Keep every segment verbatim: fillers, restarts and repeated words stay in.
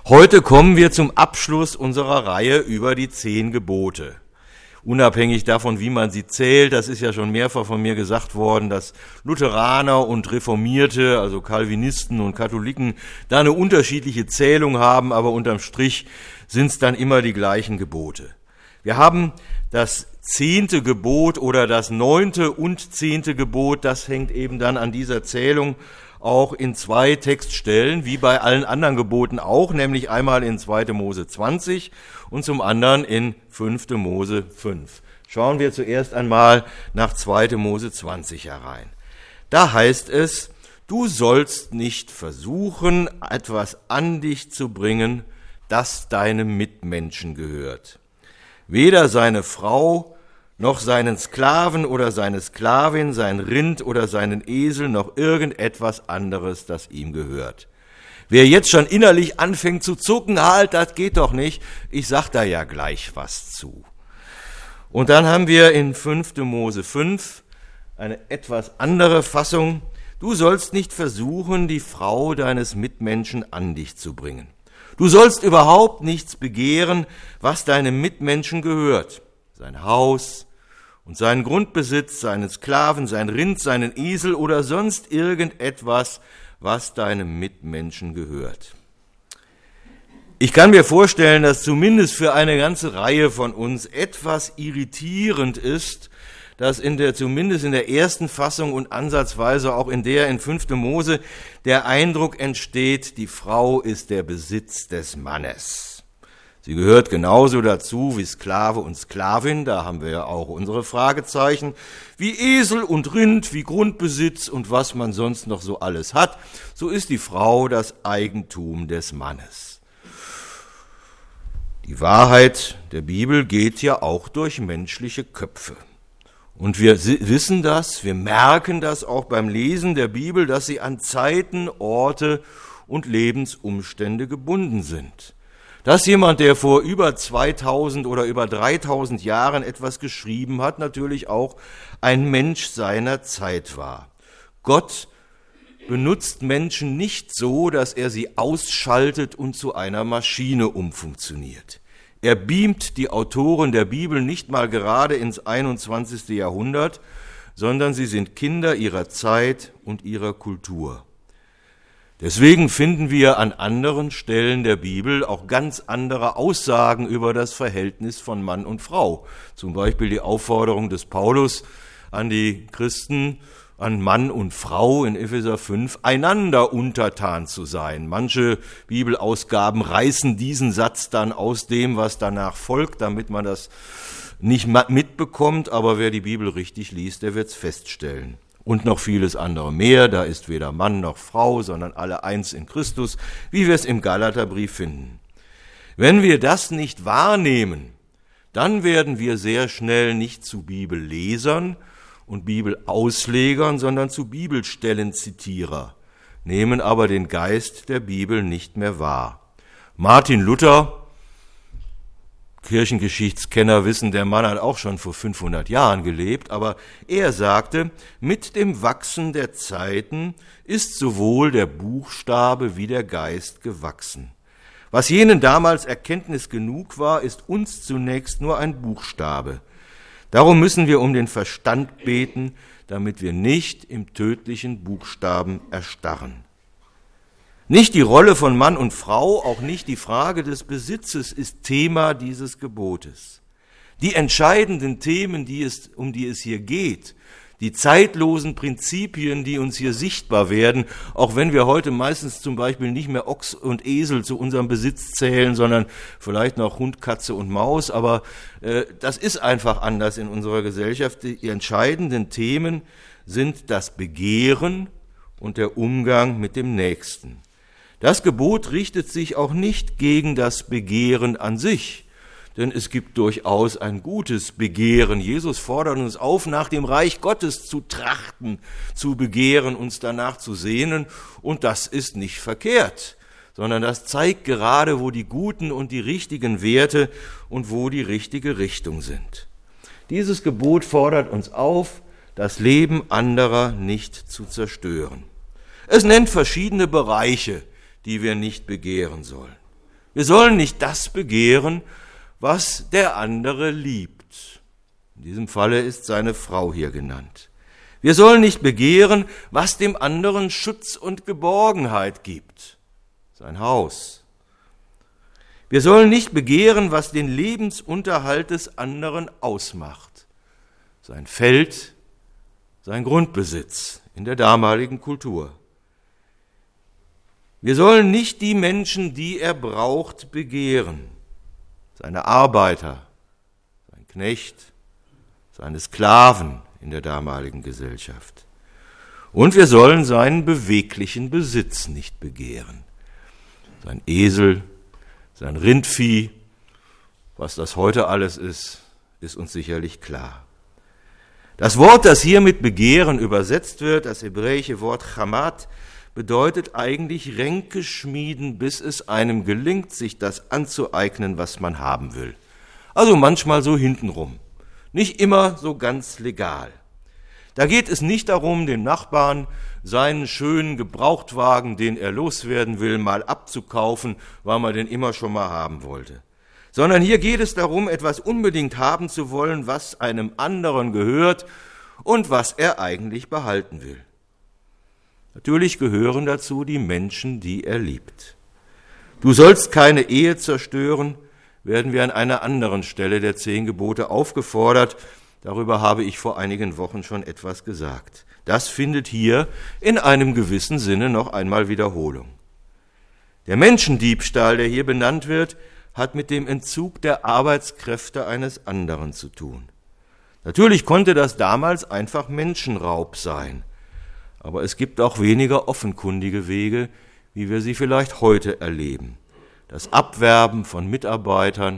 Heute kommen wir zum Abschluss unserer Reihe über die zehn Gebote. Unabhängig davon, wie man sie zählt, das ist ja schon mehrfach von mir gesagt worden, dass Lutheraner und Reformierte, also Calvinisten und Katholiken, da eine unterschiedliche Zählung haben, aber unterm Strich sind es dann immer die gleichen Gebote. Wir haben das zehnte Gebot oder das neunte und zehnte Gebot, das hängt eben dann an dieser Zählung auch in zwei Textstellen, wie bei allen anderen Geboten auch, nämlich einmal in zweite Mose zwanzig und zum anderen in fünfte Mose fünf. Schauen wir zuerst einmal nach zweite Mose zwanzig herein. Da heißt es, du sollst nicht versuchen, etwas an dich zu bringen, das deinem Mitmenschen gehört. Weder seine Frau, noch seinen Sklaven oder seine Sklavin, sein Rind oder seinen Esel, noch irgendetwas anderes, das ihm gehört. Wer jetzt schon innerlich anfängt zu zucken, halt, das geht doch nicht, ich sag da ja gleich was zu. Und dann haben wir in fünfte Mose fünf eine etwas andere Fassung. Du sollst nicht versuchen, die Frau deines Mitmenschen an dich zu bringen. Du sollst überhaupt nichts begehren, was deinem Mitmenschen gehört. Sein Haus und seinen Grundbesitz, seinen Sklaven, sein Rind, seinen Esel oder sonst irgendetwas, was deinem Mitmenschen gehört. Ich kann mir vorstellen, dass zumindest für eine ganze Reihe von uns etwas irritierend ist, dass in der, zumindest in der ersten Fassung und ansatzweise auch in der in fünfte Mose der Eindruck entsteht, die Frau ist der Besitz des Mannes. Sie gehört genauso dazu wie Sklave und Sklavin, da haben wir ja auch unsere Fragezeichen, wie Esel und Rind, wie Grundbesitz und was man sonst noch so alles hat. So ist die Frau das Eigentum des Mannes. Die Wahrheit der Bibel geht ja auch durch menschliche Köpfe. Und wir wissen das, wir merken das auch beim Lesen der Bibel, dass sie an Zeiten, Orte und Lebensumstände gebunden sind. Dass jemand, der vor über zweitausend oder über dreitausend Jahren etwas geschrieben hat, natürlich auch ein Mensch seiner Zeit war. Gott benutzt Menschen nicht so, dass er sie ausschaltet und zu einer Maschine umfunktioniert. Er beamt die Autoren der Bibel nicht mal gerade ins einundzwanzigste Jahrhundert, sondern sie sind Kinder ihrer Zeit und ihrer Kultur. Deswegen finden wir an anderen Stellen der Bibel auch ganz andere Aussagen über das Verhältnis von Mann und Frau. Zum Beispiel die Aufforderung des Paulus an die Christen, an Mann und Frau in Epheser fünf, einander untertan zu sein. Manche Bibelausgaben reißen diesen Satz dann aus dem, was danach folgt, damit man das nicht mitbekommt, aber wer die Bibel richtig liest, der wird es feststellen. Und noch vieles andere mehr, da ist weder Mann noch Frau, sondern alle eins in Christus, wie wir es im Galaterbrief finden. Wenn wir das nicht wahrnehmen, dann werden wir sehr schnell nicht zu Bibellesern und Bibelauslegern, sondern zu Bibelstellenzitierer, nehmen aber den Geist der Bibel nicht mehr wahr. Martin Luther, Kirchengeschichtskenner wissen, der Mann hat auch schon vor fünfhundert Jahren gelebt, aber er sagte, mit dem Wachsen der Zeiten ist sowohl der Buchstabe wie der Geist gewachsen. Was jenen damals Erkenntnis genug war, ist uns zunächst nur ein Buchstabe. Darum müssen wir um den Verstand beten, damit wir nicht im tödlichen Buchstaben erstarren. Nicht die Rolle von Mann und Frau, auch nicht die Frage des Besitzes ist Thema dieses Gebotes. Die entscheidenden Themen, die es, um die es hier geht, die zeitlosen Prinzipien, die uns hier sichtbar werden, auch wenn wir heute meistens zum Beispiel nicht mehr Ochs und Esel zu unserem Besitz zählen, sondern vielleicht noch Hund, Katze und Maus, aber äh, das ist einfach anders in unserer Gesellschaft. Die entscheidenden Themen sind das Begehren und der Umgang mit dem Nächsten. Das Gebot richtet sich auch nicht gegen das Begehren an sich, denn es gibt durchaus ein gutes Begehren. Jesus fordert uns auf, nach dem Reich Gottes zu trachten, zu begehren, uns danach zu sehnen, und das ist nicht verkehrt, sondern das zeigt gerade, wo die guten und die richtigen Werte und wo die richtige Richtung sind. Dieses Gebot fordert uns auf, das Leben anderer nicht zu zerstören. Es nennt verschiedene Bereiche, die wir nicht begehren sollen. Wir sollen nicht das begehren, was der andere liebt. In diesem Falle ist seine Frau hier genannt. Wir sollen nicht begehren, was dem anderen Schutz und Geborgenheit gibt. Sein Haus. Wir sollen nicht begehren, was den Lebensunterhalt des anderen ausmacht. Sein Feld, sein Grundbesitz in der damaligen Kultur. Wir sollen nicht die Menschen, die er braucht, begehren. Seine Arbeiter, sein Knecht, seine Sklaven in der damaligen Gesellschaft. Und wir sollen seinen beweglichen Besitz nicht begehren. Sein Esel, sein Rindvieh, was das heute alles ist, ist uns sicherlich klar. Das Wort, das hier mit Begehren übersetzt wird, das hebräische Wort Chamat, bedeutet eigentlich Ränke schmieden, bis es einem gelingt, sich das anzueignen, was man haben will. Also manchmal so hintenrum, nicht immer so ganz legal. Da geht es nicht darum, dem Nachbarn seinen schönen Gebrauchtwagen, den er loswerden will, mal abzukaufen, weil man den immer schon mal haben wollte. Sondern hier geht es darum, etwas unbedingt haben zu wollen, was einem anderen gehört und was er eigentlich behalten will. Natürlich gehören dazu die Menschen, die er liebt. Du sollst keine Ehe zerstören, werden wir an einer anderen Stelle der zehn Gebote aufgefordert. Darüber habe ich vor einigen Wochen schon etwas gesagt. Das findet hier in einem gewissen Sinne noch einmal Wiederholung. Der Menschendiebstahl, der hier benannt wird, hat mit dem Entzug der Arbeitskräfte eines anderen zu tun. Natürlich konnte das damals einfach Menschenraub sein, aber es gibt auch weniger offenkundige Wege, wie wir sie vielleicht heute erleben. Das Abwerben von Mitarbeitern,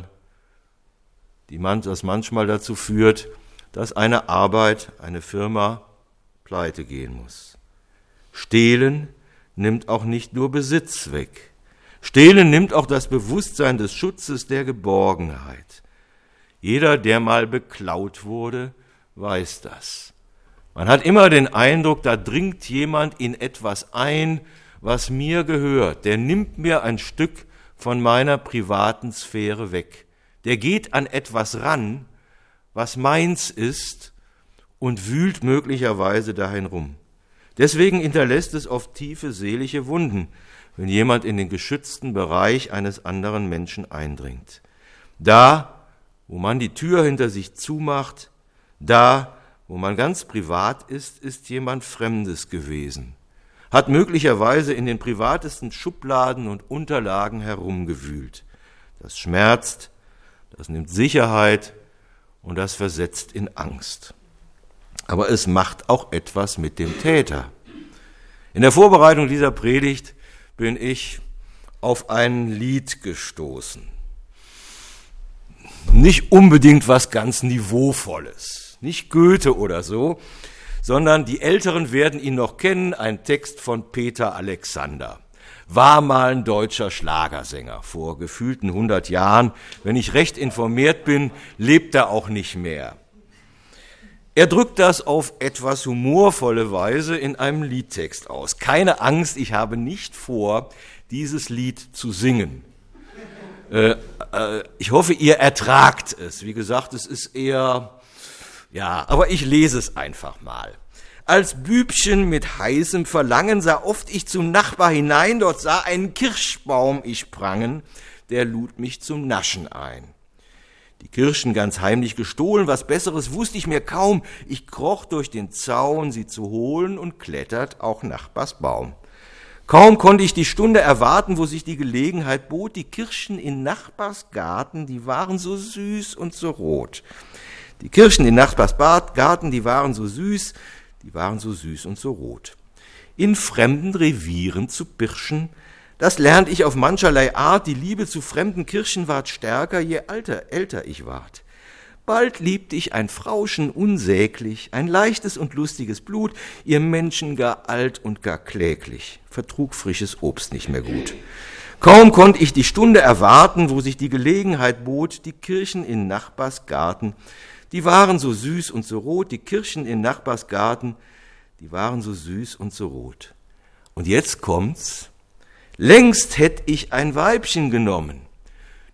die man, das manchmal dazu führt, dass eine Arbeit, eine Firma pleite gehen muss. Stehlen nimmt auch nicht nur Besitz weg. Stehlen nimmt auch das Bewusstsein des Schutzes, der Geborgenheit. Jeder, der mal beklaut wurde, weiß das. Man hat immer den Eindruck, da dringt jemand in etwas ein, was mir gehört. Der nimmt mir ein Stück von meiner privaten Sphäre weg. Der geht an etwas ran, was meins ist, und wühlt möglicherweise dahin rum. Deswegen hinterlässt es oft tiefe seelische Wunden, wenn jemand in den geschützten Bereich eines anderen Menschen eindringt. Da, wo man die Tür hinter sich zumacht, da, wo man ganz privat ist, ist jemand Fremdes gewesen, hat möglicherweise in den privatesten Schubladen und Unterlagen herumgewühlt. Das schmerzt, das nimmt Sicherheit und das versetzt in Angst. Aber es macht auch etwas mit dem Täter. In der Vorbereitung dieser Predigt bin ich auf ein Lied gestoßen. Nicht unbedingt was ganz Niveauvolles, nicht Goethe oder so, sondern die Älteren werden ihn noch kennen, ein Text von Peter Alexander. War mal ein deutscher Schlagersänger vor gefühlten hundert Jahren. Wenn ich recht informiert bin, lebt er auch nicht mehr. Er drückt das auf etwas humorvolle Weise in einem Liedtext aus. Keine Angst, ich habe nicht vor, dieses Lied zu singen. Äh, äh, ich hoffe, ihr ertragt es. Wie gesagt, es ist eher, ja, aber ich lese es einfach mal. Als Bübchen mit heißem Verlangen sah oft ich zum Nachbar hinein, dort sah einen Kirschbaum ich prangen, der lud mich zum Naschen ein. Die Kirschen ganz heimlich gestohlen, was Besseres wusste ich mir kaum. Ich kroch durch den Zaun, sie zu holen, und klettert auch Nachbars Baum. Kaum konnte ich die Stunde erwarten, wo sich die Gelegenheit bot. Die Kirschen in Nachbars Garten, die waren so süß und so rot. Die Kirschen in Nachbars Garten, die waren so süß, die waren so süß und so rot. In fremden Revieren zu pirschen, das lernt ich auf mancherlei Art. Die Liebe zu fremden Kirschen ward stärker, je alter, älter ich ward. Bald liebte ich ein Frauschen unsäglich, ein leichtes und lustiges Blut, ihr Menschen gar alt und gar kläglich, vertrug frisches Obst nicht mehr gut. Kaum konnte ich die Stunde erwarten, wo sich die Gelegenheit bot, die Kirschen in Nachbars Garten, die waren so süß und so rot, die Kirschen in Nachbars Garten, die waren so süß und so rot. Und jetzt kommt's. Längst hätt ich ein Weibchen genommen,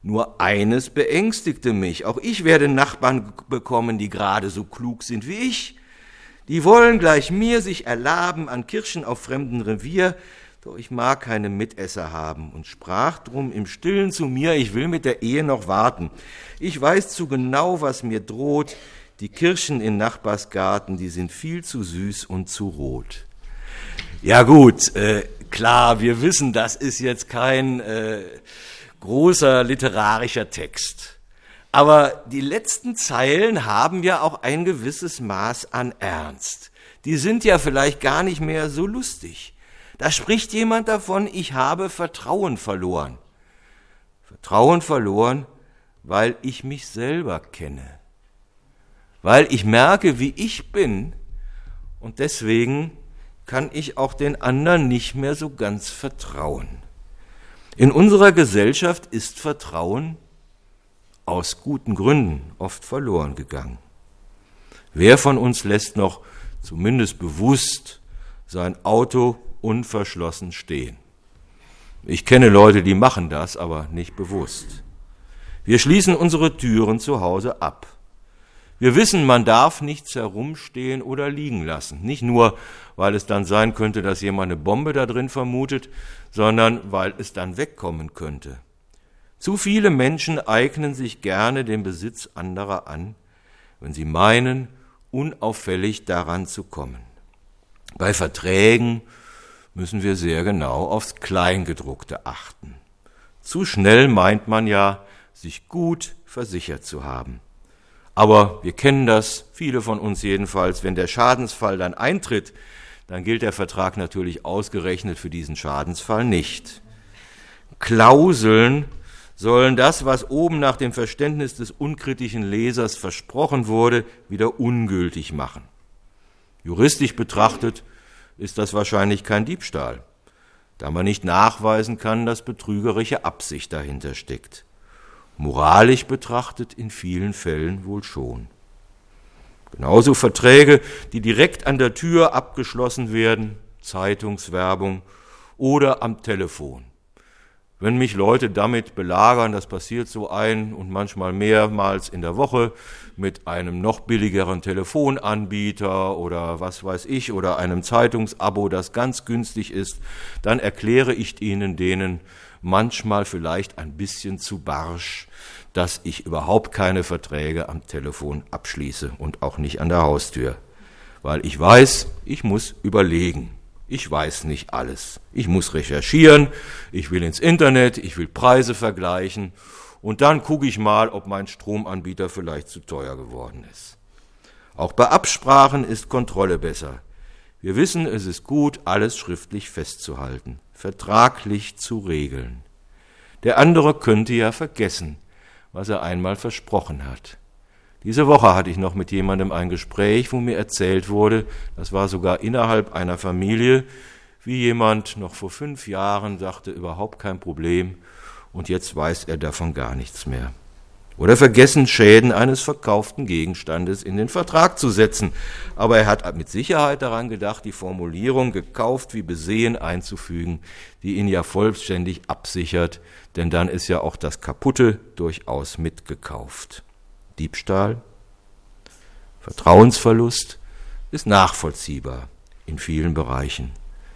Nur eines beängstigte mich. Auch ich werde Nachbarn bekommen, die gerade so klug sind wie ich. Die wollen gleich mir sich erlaben an Kirschen auf fremdem Revier, doch ich mag keine Mitesser haben und sprach drum im Stillen zu mir, ich will mit der Ehe noch warten. Ich weiß zu genau, was mir droht. Die Kirschen in Nachbarsgarten, die sind viel zu süß und zu rot. Ja gut, äh, klar, wir wissen, das ist jetzt kein äh, großer literarischer Text. Aber die letzten Zeilen haben ja auch ein gewisses Maß an Ernst. Die sind ja vielleicht gar nicht mehr so lustig. Da spricht jemand davon, ich habe Vertrauen verloren. Vertrauen verloren, weil ich mich selber kenne. Weil ich merke, wie ich bin, und deswegen kann ich auch den anderen nicht mehr so ganz vertrauen. In unserer Gesellschaft ist Vertrauen aus guten Gründen oft verloren gegangen. Wer von uns lässt noch zumindest bewusst sein Auto unverschlossen stehen? Ich kenne Leute, die machen das, aber nicht bewusst. Wir schließen unsere Türen zu Hause ab. Wir wissen, man darf nichts herumstehen oder liegen lassen. Nicht nur, weil es dann sein könnte, dass jemand eine Bombe da drin vermutet, sondern weil es dann wegkommen könnte. Zu viele Menschen eignen sich gerne den Besitz anderer an, wenn sie meinen, unauffällig daran zu kommen. Bei Verträgen müssen wir sehr genau aufs Kleingedruckte achten. Zu schnell meint man ja, sich gut versichert zu haben. Aber wir kennen das, viele von uns jedenfalls, wenn der Schadensfall dann eintritt, dann gilt der Vertrag natürlich ausgerechnet für diesen Schadensfall nicht. Klauseln sollen das, was oben nach dem Verständnis des unkritischen Lesers versprochen wurde, wieder ungültig machen. Juristisch betrachtet ist das wahrscheinlich kein Diebstahl, da man nicht nachweisen kann, dass betrügerische Absicht dahinter steckt. Moralisch betrachtet in vielen Fällen wohl schon. Genauso Verträge, die direkt an der Tür abgeschlossen werden, Zeitungswerbung oder am Telefon. Wenn mich Leute damit belagern, das passiert so ein und manchmal mehrmals in der Woche mit einem noch billigeren Telefonanbieter oder was weiß ich oder einem Zeitungsabo, das ganz günstig ist, dann erkläre ich ihnen denen manchmal vielleicht ein bisschen zu barsch, dass ich überhaupt keine Verträge am Telefon abschließe und auch nicht an der Haustür, weil ich weiß, ich muss überlegen. Ich weiß nicht alles. Ich muss recherchieren, ich will ins Internet, ich will Preise vergleichen und dann gucke ich mal, ob mein Stromanbieter vielleicht zu teuer geworden ist. Auch bei Absprachen ist Kontrolle besser. Wir wissen, es ist gut, alles schriftlich festzuhalten, vertraglich zu regeln. Der andere könnte ja vergessen, was er einmal versprochen hat. Diese Woche hatte ich noch mit jemandem ein Gespräch, wo mir erzählt wurde, das war sogar innerhalb einer Familie, wie jemand noch vor fünf Jahren sagte, überhaupt kein Problem und jetzt weiß er davon gar nichts mehr. Oder vergessen, Schäden eines verkauften Gegenstandes in den Vertrag zu setzen. Aber er hat mit Sicherheit daran gedacht, die Formulierung gekauft wie besehen einzufügen, die ihn ja vollständig absichert, denn dann ist ja auch das Kaputte durchaus mitgekauft. Diebstahl, Vertrauensverlust ist nachvollziehbar in vielen Bereichen.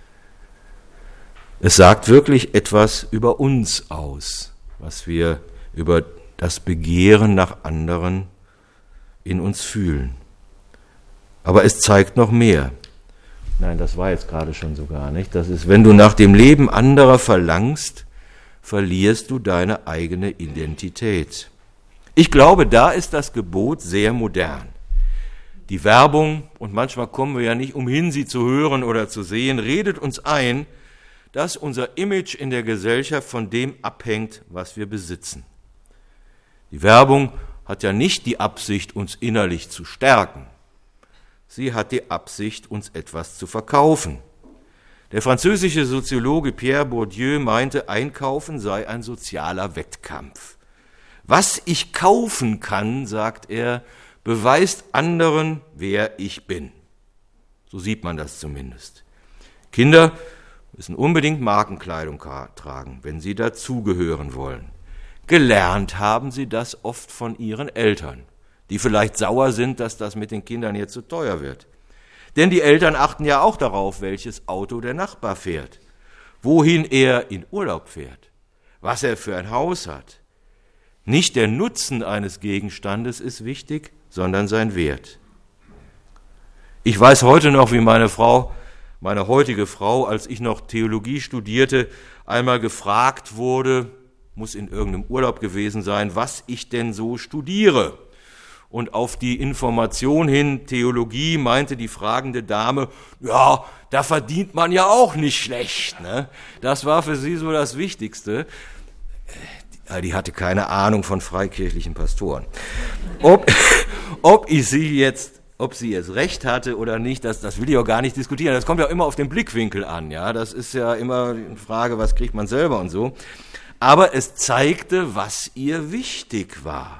Es sagt wirklich etwas über uns aus, was wir über das Begehren nach anderen in uns fühlen. Aber es zeigt noch mehr. Nein, das war jetzt gerade schon so gar nicht. Das ist, wenn du nach dem Leben anderer verlangst, verlierst du deine eigene Identität. Ich glaube, da ist das Gebot sehr modern. Die Werbung, und manchmal kommen wir ja nicht umhin, sie zu hören oder zu sehen, redet uns ein, dass unser Image in der Gesellschaft von dem abhängt, was wir besitzen. Die Werbung hat ja nicht die Absicht, uns innerlich zu stärken. Sie hat die Absicht, uns etwas zu verkaufen. Der französische Soziologe Pierre Bourdieu meinte, Einkaufen sei ein sozialer Wettkampf. Was ich kaufen kann, sagt er, beweist anderen, wer ich bin. So sieht man das zumindest. Kinder müssen unbedingt Markenkleidung tragen, wenn sie dazugehören wollen. Gelernt haben sie das oft von ihren Eltern, die vielleicht sauer sind, dass das mit den Kindern jetzt zu teuer wird. Denn die Eltern achten ja auch darauf, welches Auto der Nachbar fährt, wohin er in Urlaub fährt, was er für ein Haus hat. Nicht der Nutzen eines Gegenstandes ist wichtig, sondern sein Wert. Ich weiß heute noch, wie meine Frau, meine heutige Frau, als ich noch Theologie studierte, einmal gefragt wurde, muss in irgendeinem Urlaub gewesen sein, was ich denn so studiere. Und auf die Information hin, Theologie, meinte die fragende Dame, ja, da verdient man ja auch nicht schlecht. Ne? Das war für sie so das Wichtigste. Die hatte keine Ahnung von freikirchlichen Pastoren. Ob, ob ich sie jetzt, ob sie jetzt recht hatte oder nicht, das, das will ich auch gar nicht diskutieren. Das kommt ja immer auf den Blickwinkel an. Ja, das ist ja immer eine Frage, was kriegt man selber und so. Aber es zeigte, was ihr wichtig war.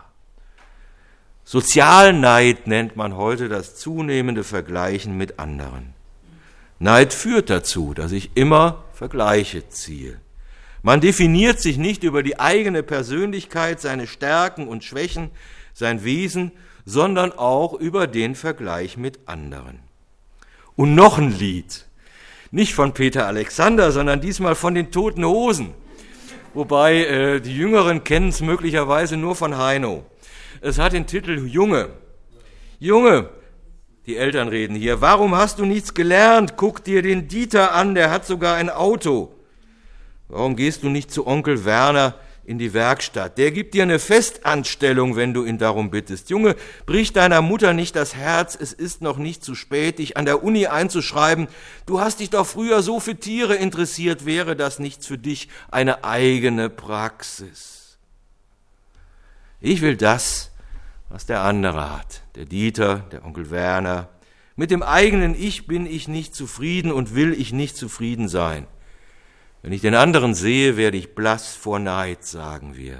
Sozialneid nennt man heute das zunehmende Vergleichen mit anderen. Neid führt dazu, dass ich immer Vergleiche ziehe. Man definiert sich nicht über die eigene Persönlichkeit, seine Stärken und Schwächen, sein Wesen, sondern auch über den Vergleich mit anderen. Und noch ein Lied, nicht von Peter Alexander, sondern diesmal von den Toten Hosen. Wobei äh, die Jüngeren kennen es möglicherweise nur von Heino. Es hat den Titel Junge. Junge, die Eltern reden hier, warum hast du nichts gelernt? Guck dir den Dieter an, der hat sogar ein Auto. Warum gehst du nicht zu Onkel Werner in die Werkstatt? Der gibt dir eine Festanstellung, wenn du ihn darum bittest. Junge, brich deiner Mutter nicht das Herz, es ist noch nicht zu spät, dich an der Uni einzuschreiben. Du hast dich doch früher so für Tiere interessiert, wäre das nicht für dich eine eigene Praxis? Ich will das, was der andere hat, der Dieter, der Onkel Werner. Mit dem eigenen Ich bin ich nicht zufrieden und will ich nicht zufrieden sein. Wenn ich den anderen sehe, werde ich blass vor Neid, sagen wir.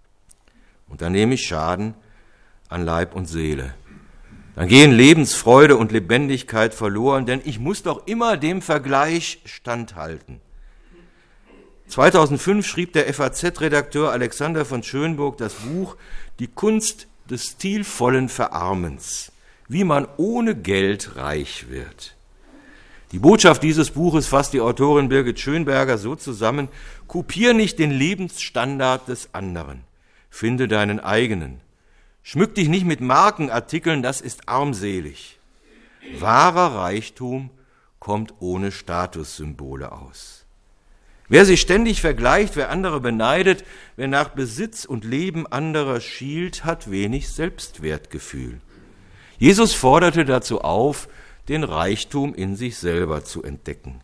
Und dann nehme ich Schaden an Leib und Seele. Dann gehen Lebensfreude und Lebendigkeit verloren, denn ich muss doch immer dem Vergleich standhalten. zweitausendfünf schrieb der F A Z-Redakteur Alexander von Schönburg das Buch Die Kunst des stilvollen Verarmens, wie man ohne Geld reich wird. Die Botschaft dieses Buches fasst die Autorin Birgit Schönberger so zusammen: Kopier nicht den Lebensstandard des anderen, finde deinen eigenen. Schmück dich nicht mit Markenartikeln, das ist armselig. Wahrer Reichtum kommt ohne Statussymbole aus. Wer sich ständig vergleicht, wer andere beneidet, wer nach Besitz und Leben anderer schielt, hat wenig Selbstwertgefühl. Jesus forderte dazu auf, den Reichtum in sich selber zu entdecken.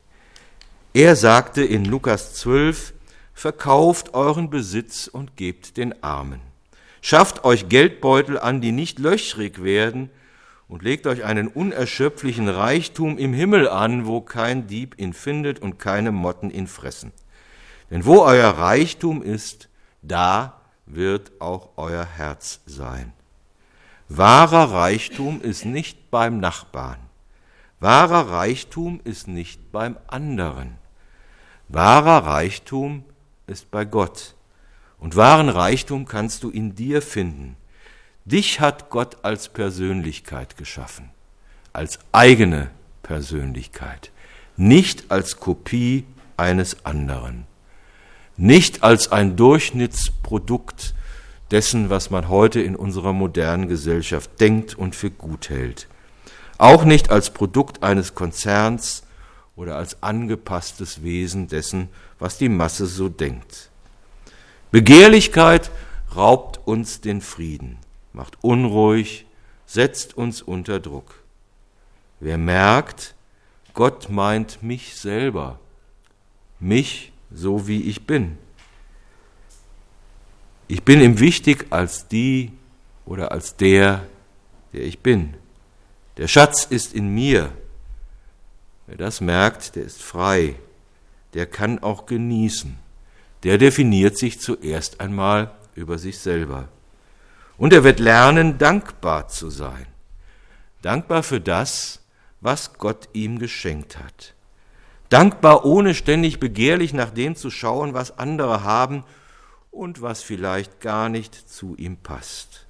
Er sagte in Lukas zwölf, verkauft euren Besitz und gebt den Armen. Schafft euch Geldbeutel an, die nicht löchrig werden, und legt euch einen unerschöpflichen Reichtum im Himmel an, wo kein Dieb ihn findet und keine Motten ihn fressen. Denn wo euer Reichtum ist, da wird auch euer Herz sein. Wahrer Reichtum ist nicht beim Nachbarn. Wahrer Reichtum ist nicht beim anderen. Wahrer Reichtum ist bei Gott. Und wahren Reichtum kannst du in dir finden. Dich hat Gott als Persönlichkeit geschaffen, als eigene Persönlichkeit, nicht als Kopie eines anderen, nicht als ein Durchschnittsprodukt dessen, was man heute in unserer modernen Gesellschaft denkt und für gut hält, auch nicht als Produkt eines Konzerns oder als angepasstes Wesen dessen, was die Masse so denkt. Begehrlichkeit raubt uns den Frieden, macht unruhig, setzt uns unter Druck. Wer merkt, Gott meint mich selber, mich so wie ich bin. Ich bin ihm wichtig als die oder als der, der ich bin. Der Schatz ist in mir. Wer das merkt, der ist frei, der kann auch genießen. Der definiert sich zuerst einmal über sich selber. Und er wird lernen, dankbar zu sein. Dankbar für das, was Gott ihm geschenkt hat. Dankbar, ohne ständig begehrlich nach dem zu schauen, was andere haben und was vielleicht gar nicht zu ihm passt.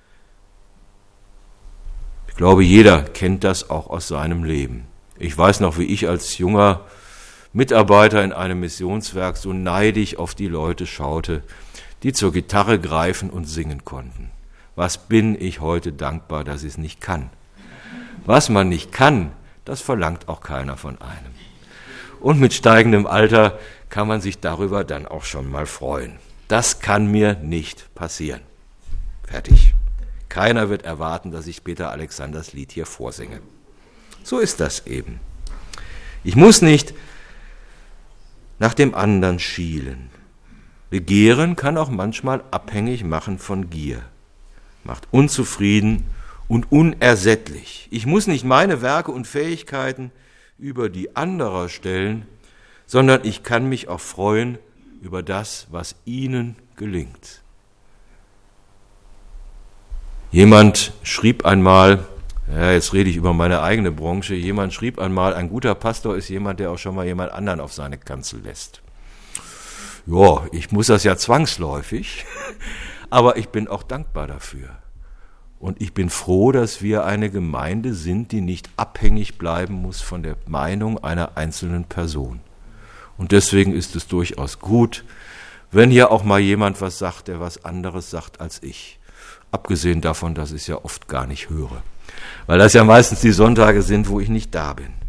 Ich glaube, jeder kennt das auch aus seinem Leben. Ich weiß noch, wie ich als junger Mitarbeiter in einem Missionswerk so neidisch auf die Leute schaute, die zur Gitarre greifen und singen konnten. Was bin ich heute dankbar, dass ich es nicht kann. Was man nicht kann, das verlangt auch keiner von einem. Und mit steigendem Alter kann man sich darüber dann auch schon mal freuen. Das kann mir nicht passieren. Fertig. Keiner wird erwarten, dass ich Peter Alexanders Lied hier vorsinge. So ist das eben. Ich muss nicht nach dem anderen schielen. Begehren kann auch manchmal abhängig machen von Gier, macht unzufrieden und unersättlich. Ich muss nicht meine Werke und Fähigkeiten über die anderer stellen, sondern ich kann mich auch freuen über das, was ihnen gelingt. Jemand schrieb einmal, ja, jetzt rede ich über meine eigene Branche, jemand schrieb einmal, ein guter Pastor ist jemand, der auch schon mal jemand anderen auf seine Kanzel lässt. Ja, ich muss das ja zwangsläufig, aber ich bin auch dankbar dafür. Und ich bin froh, dass wir eine Gemeinde sind, die nicht abhängig bleiben muss von der Meinung einer einzelnen Person. Und deswegen ist es durchaus gut, wenn hier auch mal jemand was sagt, der was anderes sagt als ich. Abgesehen davon, dass ich es ja oft gar nicht höre. Weil das ja meistens die Sonntage sind, wo ich nicht da bin.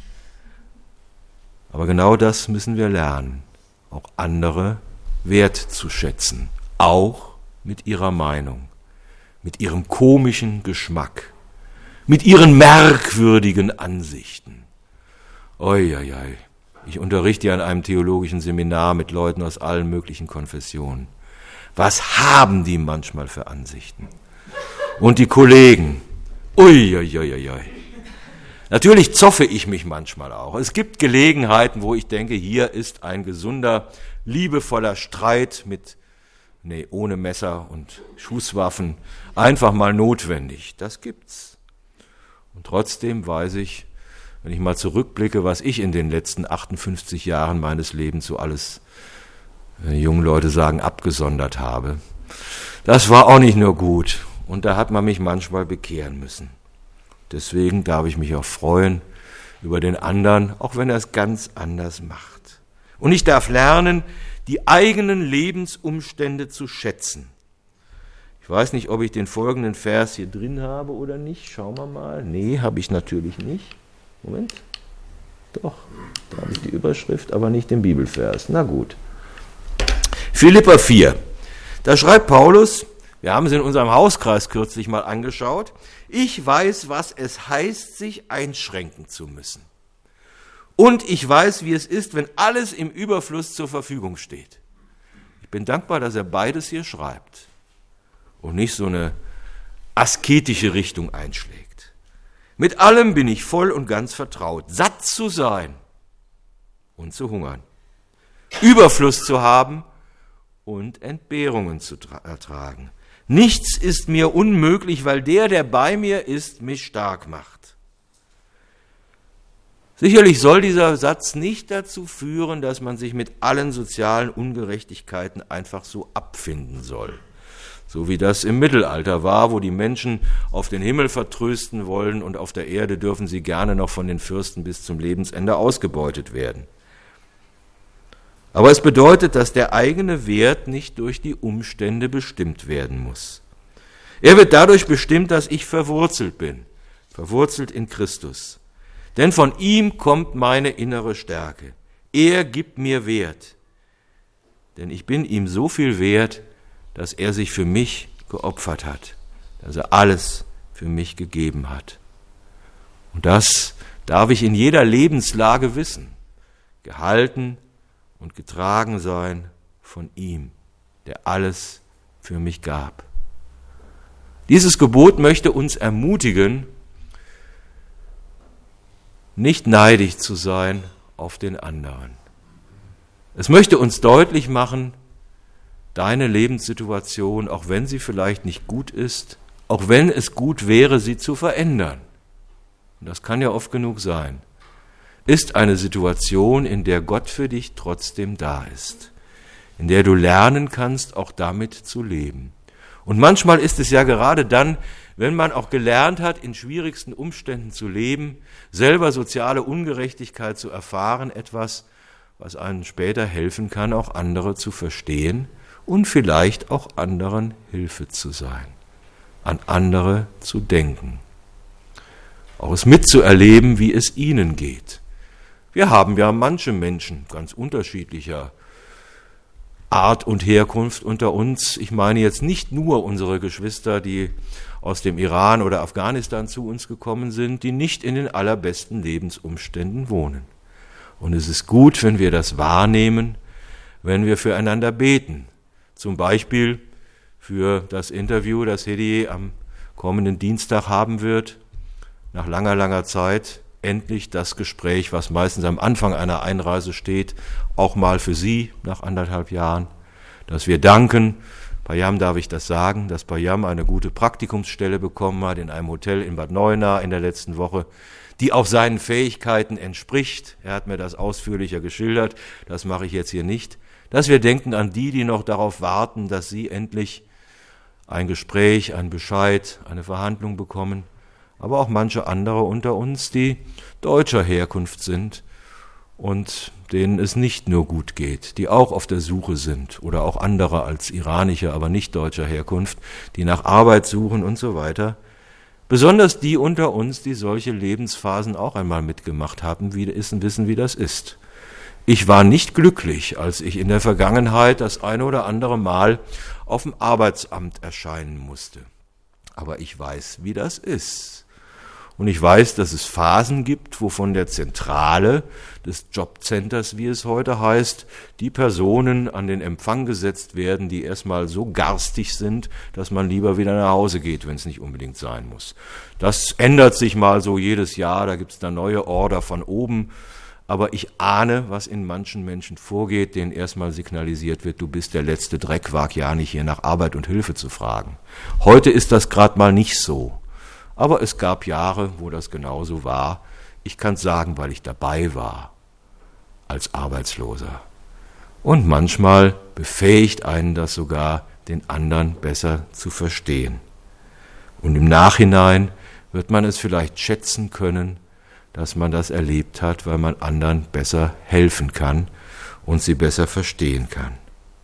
Aber genau das müssen wir lernen, auch andere wertzuschätzen, auch mit ihrer Meinung, mit ihrem komischen Geschmack, mit ihren merkwürdigen Ansichten. Uiuiui, ich unterrichte ja an einem theologischen Seminar mit Leuten aus allen möglichen Konfessionen. Was haben die manchmal für Ansichten? Und die Kollegen, uiuiuiui. Natürlich zoffe ich mich manchmal auch. Es gibt Gelegenheiten, wo ich denke, hier ist ein gesunder, liebevoller Streit mit, nee, ohne Messer und Schusswaffen einfach mal notwendig. Das gibt's. Und trotzdem weiß ich, wenn ich mal zurückblicke, was ich in den letzten achtundfünfzig Jahren meines Lebens so alles, wenn die jungen Leute sagen, abgesondert habe. Das war auch nicht nur gut. Und da hat man mich manchmal bekehren müssen. Deswegen darf ich mich auch freuen über den anderen, auch wenn er es ganz anders macht. Und ich darf lernen, die eigenen Lebensumstände zu schätzen. Ich weiß nicht, ob ich den folgenden Vers hier drin habe oder nicht. Schauen wir mal. Nee, habe ich natürlich nicht. Moment. Doch, da habe ich die Überschrift, aber nicht den Bibelvers. Na gut. Philipper vier. Da schreibt Paulus, wir haben es in unserem Hauskreis kürzlich mal angeschaut, ich weiß, was es heißt, sich einschränken zu müssen. Und ich weiß, wie es ist, wenn alles im Überfluss zur Verfügung steht. Ich bin dankbar, dass er beides hier schreibt und nicht so eine asketische Richtung einschlägt. Mit allem bin ich voll und ganz vertraut, satt zu sein und zu hungern, Überfluss zu haben und Entbehrungen zu tra- ertragen. Nichts ist mir unmöglich, weil der, der bei mir ist, mich stark macht. Sicherlich soll dieser Satz nicht dazu führen, dass man sich mit allen sozialen Ungerechtigkeiten einfach so abfinden soll. So wie das im Mittelalter war, wo die Menschen auf den Himmel vertrösten wollen und auf der Erde dürfen sie gerne noch von den Fürsten bis zum Lebensende ausgebeutet werden. Aber es bedeutet, dass der eigene Wert nicht durch die Umstände bestimmt werden muss. Er wird dadurch bestimmt, dass ich verwurzelt bin, verwurzelt in Christus. Denn von ihm kommt meine innere Stärke. Er gibt mir Wert. Denn ich bin ihm so viel wert, dass er sich für mich geopfert hat, dass er alles für mich gegeben hat. Und das darf ich in jeder Lebenslage wissen, gehalten und getragen sein von ihm, der alles für mich gab. Dieses Gebot möchte uns ermutigen, nicht neidisch zu sein auf den anderen. Es möchte uns deutlich machen, deine Lebenssituation, auch wenn sie vielleicht nicht gut ist, auch wenn es gut wäre, sie zu verändern, und das kann ja oft genug sein, ist eine Situation, in der Gott für dich trotzdem da ist, in der du lernen kannst, auch damit zu leben. Und manchmal ist es ja gerade dann, wenn man auch gelernt hat, in schwierigsten Umständen zu leben, selber soziale Ungerechtigkeit zu erfahren, etwas, was einem später helfen kann, auch andere zu verstehen und vielleicht auch anderen Hilfe zu sein, an andere zu denken, auch es mitzuerleben, wie es ihnen geht. Wir haben ja manche Menschen ganz unterschiedlicher Art und Herkunft unter uns. Ich meine jetzt nicht nur unsere Geschwister, die aus dem Iran oder Afghanistan zu uns gekommen sind, die nicht in den allerbesten Lebensumständen wohnen. Und es ist gut, wenn wir das wahrnehmen, wenn wir füreinander beten. Zum Beispiel für das Interview, das Hedi am kommenden Dienstag haben wird, nach langer, langer Zeit endlich das Gespräch, was meistens am Anfang einer Einreise steht, auch mal für Sie nach anderthalb Jahren, dass wir danken. Payam darf ich das sagen, dass Payam eine gute Praktikumsstelle bekommen hat in einem Hotel in Bad Neuenahr in der letzten Woche, die auch seinen Fähigkeiten entspricht. Er hat mir das ausführlicher geschildert, das mache ich jetzt hier nicht. Dass wir denken an die, die noch darauf warten, dass sie endlich ein Gespräch, ein Bescheid, eine Verhandlung bekommen, aber auch manche andere unter uns, die deutscher Herkunft sind und denen es nicht nur gut geht, die auch auf der Suche sind oder auch andere als iranische, aber nicht deutscher Herkunft, die nach Arbeit suchen und so weiter. Besonders die unter uns, die solche Lebensphasen auch einmal mitgemacht haben, wie wissen, wissen, wie das ist. Ich war nicht glücklich, als ich in der Vergangenheit das eine oder andere Mal auf dem Arbeitsamt erscheinen musste. Aber ich weiß, wie das ist. Und ich weiß, dass es Phasen gibt, wo von der Zentrale des Jobcenters, wie es heute heißt, die Personen an den Empfang gesetzt werden, die erstmal so garstig sind, dass man lieber wieder nach Hause geht, wenn es nicht unbedingt sein muss. Das ändert sich mal so jedes Jahr, da gibt es dann neue Order von oben. Aber ich ahne, was in manchen Menschen vorgeht, denen erstmal signalisiert wird, du bist der letzte Dreck, wag ja nicht hier nach Arbeit und Hilfe zu fragen. Heute ist das gerade mal nicht so. Aber es gab Jahre, wo das genauso war. Ich kann es sagen, weil ich dabei war, als Arbeitsloser. Und manchmal befähigt einen das sogar, den anderen besser zu verstehen. Und im Nachhinein wird man es vielleicht schätzen können, dass man das erlebt hat, weil man anderen besser helfen kann und sie besser verstehen kann.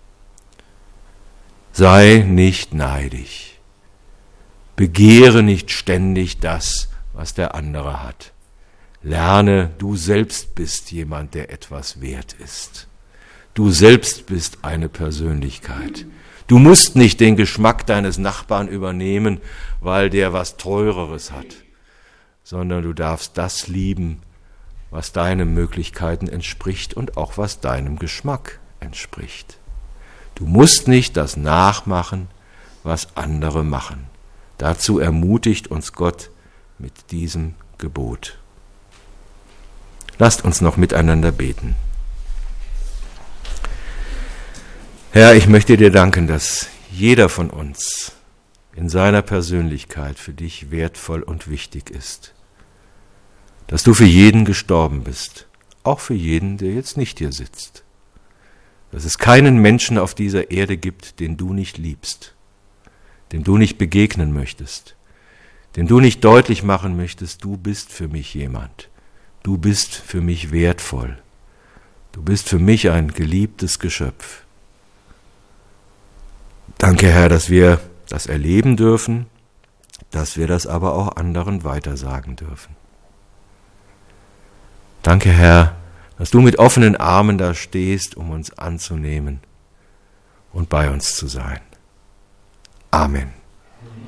Sei nicht neidisch. Begehre nicht ständig das, was der andere hat. Lerne, du selbst bist jemand, der etwas wert ist. Du selbst bist eine Persönlichkeit. Du musst nicht den Geschmack deines Nachbarn übernehmen, weil der was Teureres hat, sondern du darfst das lieben, was deinen Möglichkeiten entspricht und auch was deinem Geschmack entspricht. Du musst nicht das nachmachen, was andere machen. Dazu ermutigt uns Gott mit diesem Gebot. Lasst uns noch miteinander beten. Herr, ich möchte dir danken, dass jeder von uns in seiner Persönlichkeit für dich wertvoll und wichtig ist. Dass du für jeden gestorben bist, auch für jeden, der jetzt nicht hier sitzt. Dass es keinen Menschen auf dieser Erde gibt, den du nicht liebst, dem du nicht begegnen möchtest, dem du nicht deutlich machen möchtest, du bist für mich jemand, du bist für mich wertvoll, du bist für mich ein geliebtes Geschöpf. Danke, Herr, dass wir das erleben dürfen, dass wir das aber auch anderen weitersagen dürfen. Danke, Herr, dass du mit offenen Armen da stehst, um uns anzunehmen und bei uns zu sein. Amen.